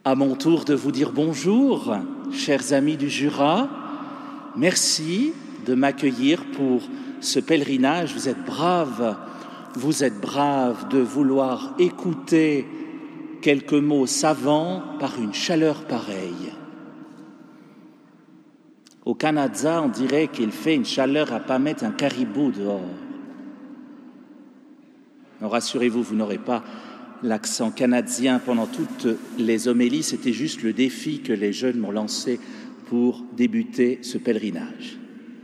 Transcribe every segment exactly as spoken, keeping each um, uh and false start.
À mon tour de vous dire bonjour, chers amis du Jura. Merci de m'accueillir pour ce pèlerinage. Vous êtes braves, vous êtes braves de vouloir écouter quelques mots savants par une chaleur pareille. Au Canada, on dirait qu'il fait une chaleur à pas mettre un caribou dehors. Non, rassurez-vous, vous n'aurez pas l'accent canadien pendant toutes les homélies. C'était juste le défi que les jeunes m'ont lancé pour débuter ce pèlerinage.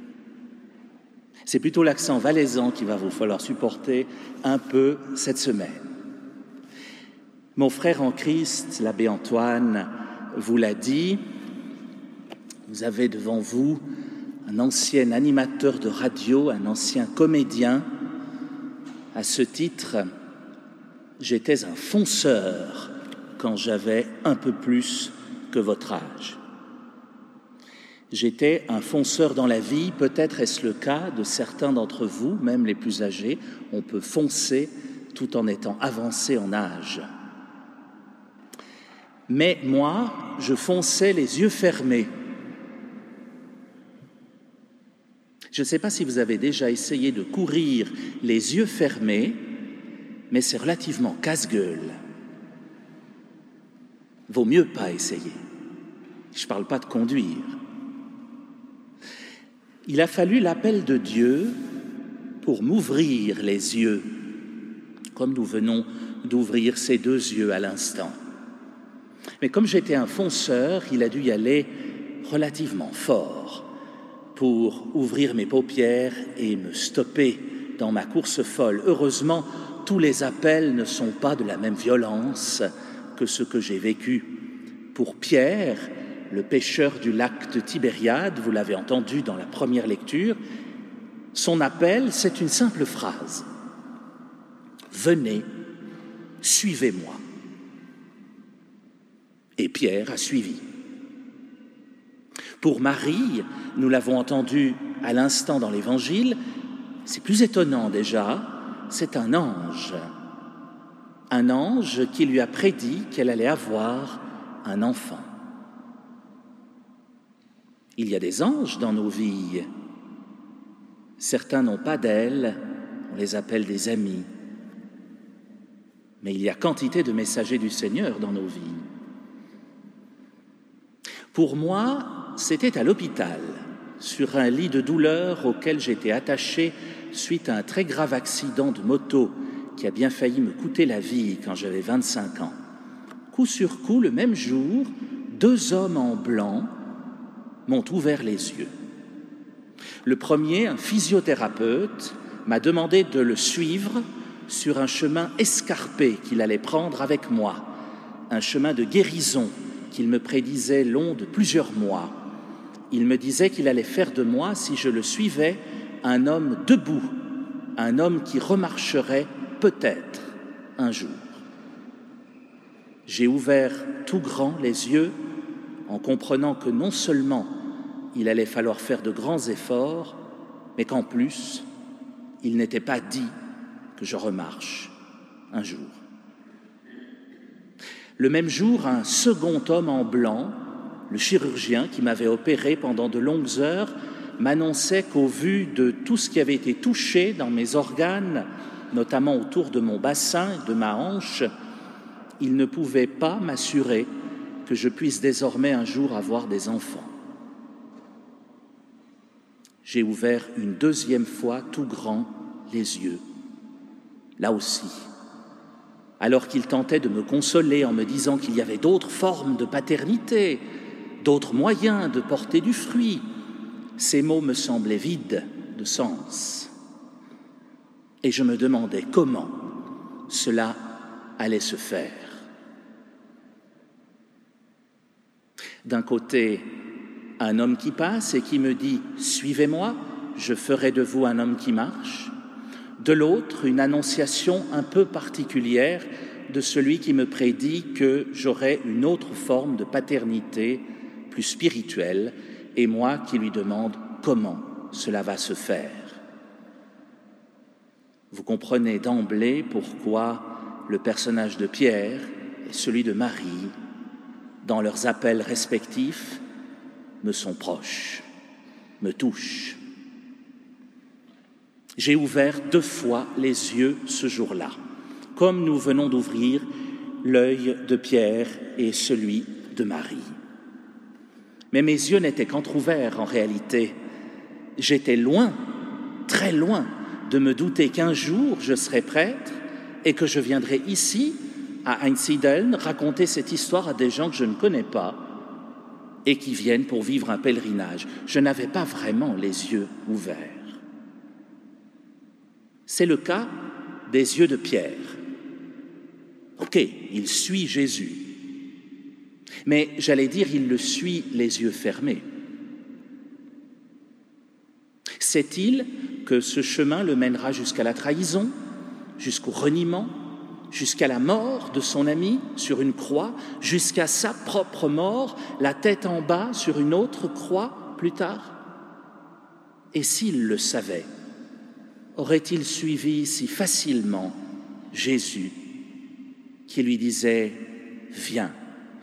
C'est plutôt l'accent valaisan qu'il va vous falloir supporter un peu cette semaine. Mon frère en Christ, l'abbé Antoine, vous l'a dit, vous avez devant vous un ancien animateur de radio, un ancien comédien. À ce titre, j'étais un fonceur quand j'avais un peu plus que votre âge. J'étais un fonceur dans la vie, peut-être est-ce le cas de certains d'entre vous, même les plus âgés. On peut foncer tout en étant avancé en âge. Mais moi, je fonçais les yeux fermés. Je ne sais pas si vous avez déjà essayé de courir les yeux fermés, mais c'est relativement casse-gueule. Vaut mieux pas essayer. Je ne parle pas de conduire. Il a fallu l'appel de Dieu pour m'ouvrir les yeux, comme nous venons d'ouvrir ces deux yeux à l'instant. Mais comme j'étais un fonceur, il a dû y aller relativement fort pour ouvrir mes paupières et me stopper dans ma course folle. Heureusement, tous les appels ne sont pas de la même violence que ce que j'ai vécu. Pour Pierre, le pêcheur du lac de Tibériade, vous l'avez entendu dans la première lecture, son appel, c'est une simple phrase. « Venez, suivez-moi ». Et Pierre a suivi. Pour Marie, nous l'avons entendu à l'instant dans l'Évangile, c'est plus étonnant déjà, c'est un ange. Un ange qui lui a prédit qu'elle allait avoir un enfant. Il y a des anges dans nos vies. Certains n'ont pas d'ailes, on les appelle des amis. Mais il y a quantité de messagers du Seigneur dans nos vies. Pour moi, c'était à l'hôpital, sur un lit de douleur auquel j'étais attaché suite à un très grave accident de moto qui a bien failli me coûter la vie quand j'avais vingt-cinq ans. Coup sur coup, le même jour, deux hommes en blanc m'ont ouvert les yeux. Le premier, un physiothérapeute, m'a demandé de le suivre sur un chemin escarpé qu'il allait prendre avec moi, un chemin de guérison qu'il me prédisait long de plusieurs mois. Il me disait qu'il allait faire de moi, si je le suivais, un homme debout, un homme qui remarcherait peut-être un jour. J'ai ouvert tout grand les yeux en comprenant que non seulement il allait falloir faire de grands efforts, mais qu'en plus, il n'était pas dit que je remarche un jour. Le même jour, un second homme en blanc, le chirurgien qui m'avait opéré pendant de longues heures, m'annonçait qu'au vu de tout ce qui avait été touché dans mes organes, notamment autour de mon bassin et de ma hanche, il ne pouvait pas m'assurer que je puisse désormais un jour avoir des enfants. J'ai ouvert une deuxième fois tout grand les yeux, là aussi, alors qu'il tentait de me consoler en me disant qu'il y avait d'autres formes de paternité, d'autres moyens de porter du fruit. Ces mots me semblaient vides de sens. Et je me demandais comment cela allait se faire. D'un côté, un homme qui passe et qui me dit « Suivez-moi, je ferai de vous un homme qui marche ». De l'autre, une annonciation un peu particulière de celui qui me prédit que j'aurais une autre forme de paternité plus spirituelle, et moi qui lui demande comment cela va se faire. Vous comprenez d'emblée pourquoi le personnage de Pierre et celui de Marie dans leurs appels respectifs, me sont proches, me touchent. J'ai ouvert deux fois les yeux ce jour-là, comme nous venons d'ouvrir l'œil de Pierre et celui de Marie. Mais mes yeux n'étaient qu'entr'ouverts en réalité. J'étais loin, très loin, de me douter qu'un jour je serais prêtre et que je viendrais ici, à Einsiedeln, raconter cette histoire à des gens que je ne connais pas et qui viennent pour vivre un pèlerinage. Je n'avais pas vraiment les yeux ouverts. C'est le cas des yeux de Pierre. Ok, il suit Jésus, mais j'allais dire, il le suit les yeux fermés. Sait-il que ce chemin le mènera jusqu'à la trahison, jusqu'au reniement, jusqu'à la mort de son ami sur une croix, jusqu'à sa propre mort, la tête en bas sur une autre croix plus tard? Et s'il le savait, aurait-il suivi si facilement Jésus qui lui disait « Viens, suis-moi ».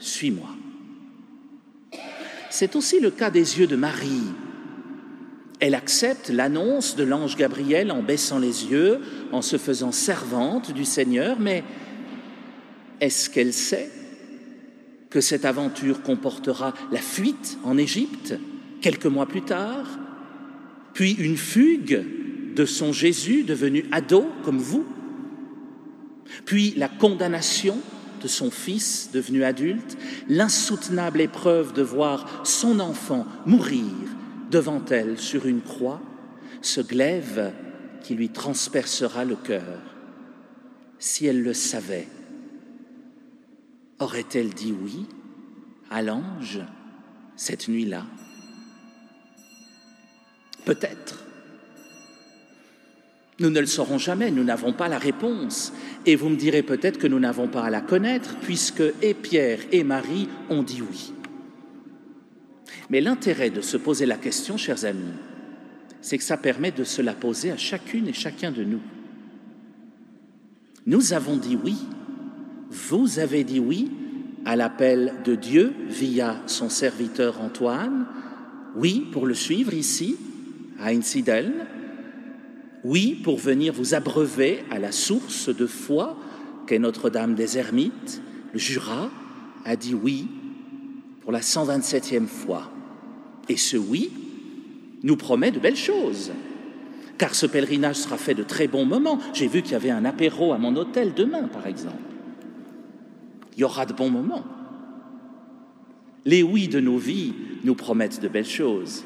C'est aussi le cas des yeux de Marie. Elle accepte l'annonce de l'ange Gabriel en baissant les yeux, en se faisant servante du Seigneur, mais est-ce qu'elle sait que cette aventure comportera la fuite en Égypte quelques mois plus tard, puis une fugue de son Jésus devenu ado comme vous, puis la condamnation de son fils devenu adulte, l'insoutenable épreuve de voir son enfant mourir devant elle sur une croix, ce glaive qui lui transpercera le cœur. Si elle le savait, aurait-elle dit oui à l'ange cette nuit-là? Peut-être. Nous ne le saurons jamais, nous n'avons pas la réponse. Et vous me direz peut-être que nous n'avons pas à la connaître, puisque et Pierre et Marie ont dit oui. Mais l'intérêt de se poser la question, chers amis, c'est que ça permet de se la poser à chacune et chacun de nous. Nous avons dit oui, vous avez dit oui à l'appel de Dieu via son serviteur Antoine, oui pour le suivre ici, à Einsiedeln, oui pour venir vous abreuver à la source de foi qu'est Notre-Dame des Ermites. Le Jura a dit oui pour la cent vingt-septième fois. Et ce oui nous promet de belles choses, car ce pèlerinage sera fait de très bons moments. J'ai vu qu'il y avait un apéro à mon hôtel demain, par exemple. Il y aura de bons moments. Les oui de nos vies nous promettent de belles choses.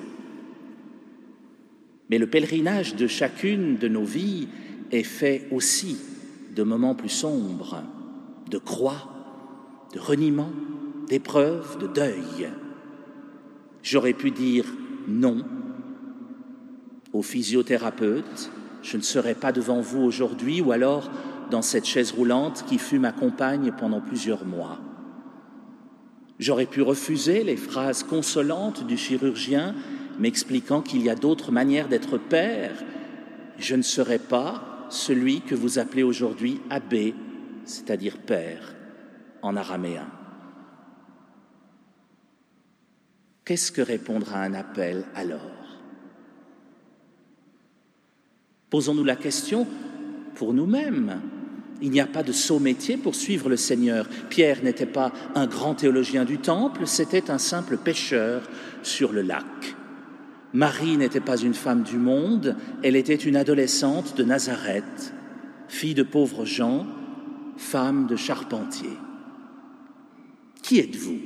Mais le pèlerinage de chacune de nos vies est fait aussi de moments plus sombres, de croix, de reniement, d'épreuves, de deuil. J'aurais pu dire non au physiothérapeute, je ne serai pas devant vous aujourd'hui, ou alors dans cette chaise roulante qui fut ma compagne pendant plusieurs mois. J'aurais pu refuser les phrases consolantes du chirurgien m'expliquant qu'il y a d'autres manières d'être père. Je ne serai pas celui que vous appelez aujourd'hui abbé, c'est-à-dire père, en araméen. Qu'est-ce que répondre à un appel alors? Posons-nous la question pour nous-mêmes. Il n'y a pas de sot métier pour suivre le Seigneur. Pierre n'était pas un grand théologien du temple, c'était un simple pêcheur sur le lac. Marie n'était pas une femme du monde, elle était une adolescente de Nazareth, fille de pauvres gens, femme de charpentier. Qui êtes-vous?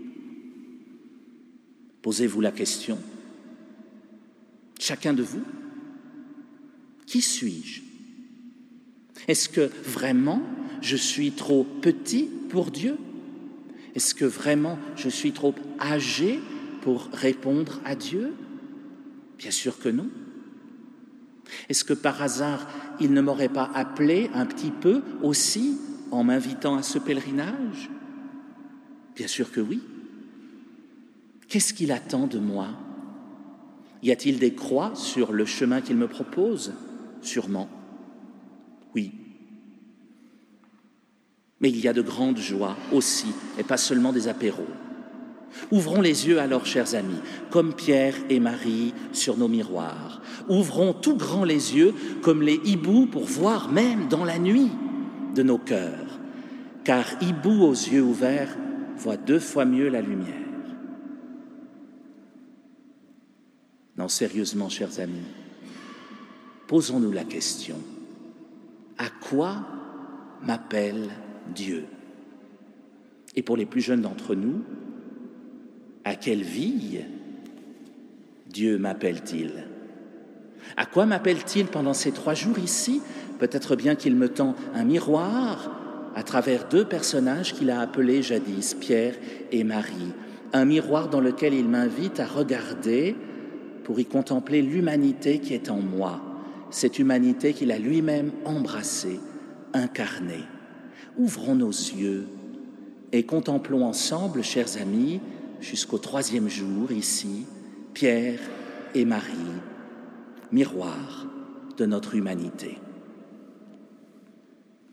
Posez-vous la question. Chacun de vous? Qui suis-je? Est-ce que vraiment je suis trop petit pour Dieu? Est-ce que vraiment je suis trop âgé pour répondre à Dieu? Bien sûr que non. Est-ce que par hasard, il ne m'aurait pas appelé un petit peu aussi en m'invitant à ce pèlerinage? Bien sûr que oui. Qu'est-ce qu'il attend de moi? Y a-t-il des croix sur le chemin qu'il me propose? Sûrement. Oui. Mais il y a de grandes joies aussi, et pas seulement des apéros. Ouvrons les yeux alors, chers amis, comme Pierre et Marie sur nos miroirs. Ouvrons tout grand les yeux, comme les hiboux, pour voir même dans la nuit de nos cœurs. Car hibou aux yeux ouverts voit deux fois mieux la lumière. Non, sérieusement, chers amis, posons-nous la question. À quoi m'appelle Dieu? Et pour les plus jeunes d'entre nous, à quelle vie Dieu m'appelle-t-il? À quoi m'appelle-t-il pendant ces trois jours ici? Peut-être bien qu'il me tend un miroir à travers deux personnages qu'il a appelés jadis, Pierre et Marie. Un miroir dans lequel il m'invite à regarder pour y contempler l'humanité qui est en moi, cette humanité qu'il a lui-même embrassée, incarnée. Ouvrons nos yeux et contemplons ensemble, chers amis, jusqu'au troisième jour ici, Pierre et Marie, miroir de notre humanité.